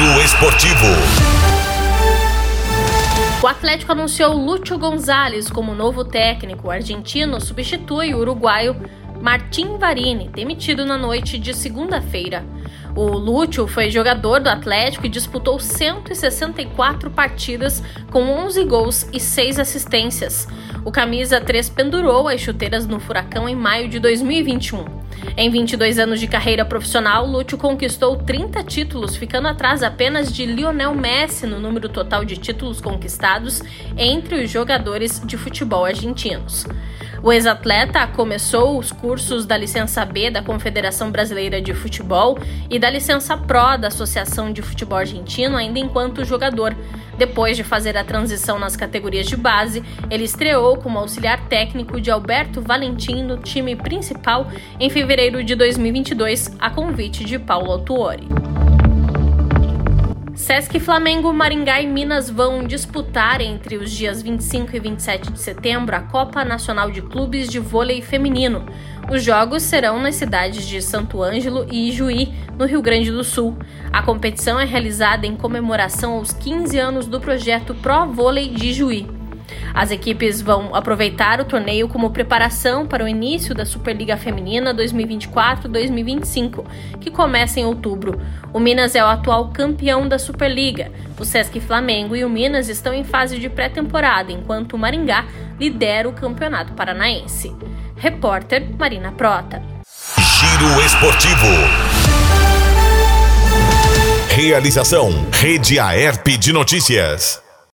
Giro Esportivo. O Atlético anunciou Lúcio Gonzalez como novo técnico. O argentino substitui o uruguaio Martín Varini, demitido na noite de segunda-feira. O Lúcio foi jogador do Atlético e disputou 164 partidas com 11 gols e 6 assistências. O camisa 3 pendurou as chuteiras no Furacão em maio de 2021. Em 22 anos de carreira profissional, Lúcio conquistou 30 títulos, ficando atrás apenas de Lionel Messi no número total de títulos conquistados entre os jogadores de futebol argentinos. O ex-atleta começou os cursos da Licença B da Confederação Brasileira de Futebol e da Licença Pro da Associação de Futebol Argentino ainda enquanto jogador. Depois de fazer a transição nas categorias de base, ele estreou como auxiliar técnico de Alberto Valentim no time principal em fevereiro de 2022, a convite de Paulo Autuori. Sesc Flamengo, Maringá e Minas vão disputar entre os dias 25 e 27 de setembro a Copa Nacional de Clubes de Vôlei Feminino. Os jogos serão nas cidades de Santo Ângelo e Ijuí, no Rio Grande do Sul. A competição é realizada em comemoração aos 15 anos do projeto Pro Vôlei de Ijuí. As equipes vão aproveitar o torneio como preparação para o início da Superliga Feminina 2024-2025, que começa em outubro. O Minas é o atual campeão da Superliga. O Sesc Flamengo e o Minas estão em fase de pré-temporada, enquanto o Maringá lidera o Campeonato Paranaense. Repórter Marina Prota. Giro Esportivo. Realização Rede Aerp de Notícias.